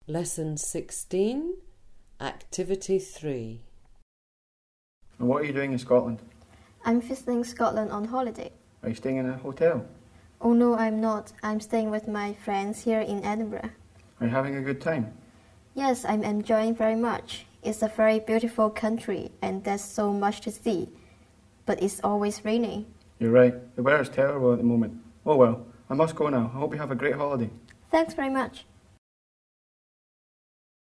Lesson 16, Activity 3. And what are you doing in Scotland? I'm visiting Scotland on holiday. Are you staying in a hotel? Oh no, I'm not. I'm staying with my friends here in Edinburgh. Are you having a good time? Yes, I'm enjoying very much. It's a very beautiful country and there's so much to see. But it's always raining. You're right. The weather's terrible at the moment. Oh well, I must go now. I hope you have a great holiday. Thanks very much.